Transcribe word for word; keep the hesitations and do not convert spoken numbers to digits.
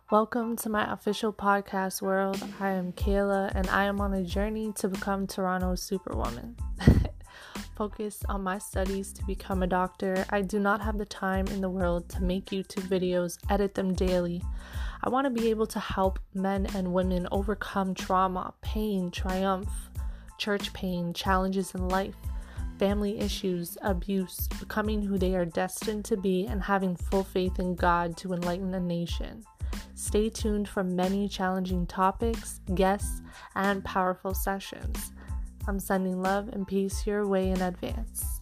Welcome to my official podcast world. I am Kayla and I am on a journey to become Toronto's superwoman. Focused on my studies to become a doctor, I do not have the time in the world to make YouTube videos, edit them daily. I want to be able to help men and women overcome trauma, pain, triumph, church pain, challenges in life, family issues, abuse, becoming who they are destined to be, and having full faith in God to enlighten a nation. Stay tuned for many challenging topics, guests, and powerful sessions. I'm sending love and peace your way in advance.